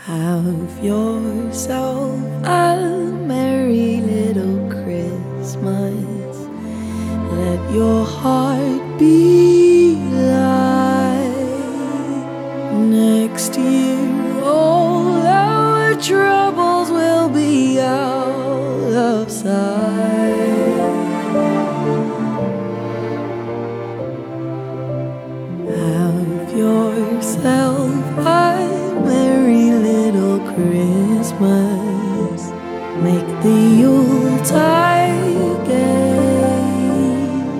Have yourself a merry little Christmas. Let your heart be light. Next year, all our troubles will be out of sight. Have yourself a merry little Christmas. Make the Yuletide gay.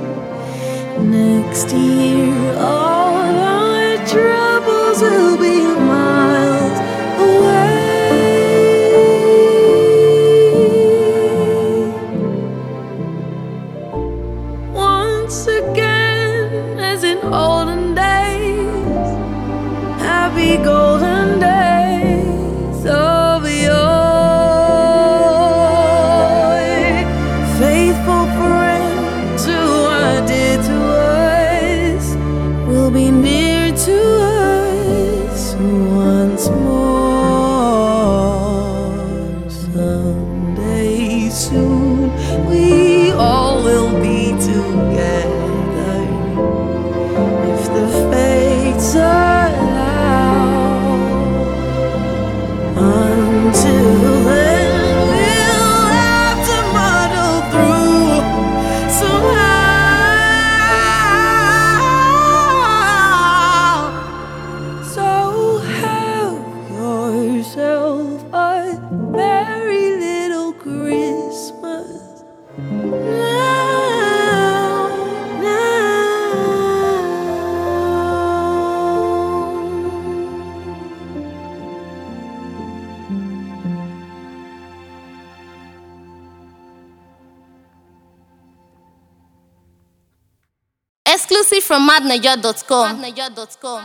Next year, all our troubles will be miles away. Once again, as in olden days, happy golden days of yore. Faithful friends who are dear to us will be near to us once more. Someday soon we all will be together, if the fates allow. Until then, we'll have to muddle through somehow. So have yourself a merry little Christmas now. Exclusive from madnaja.com.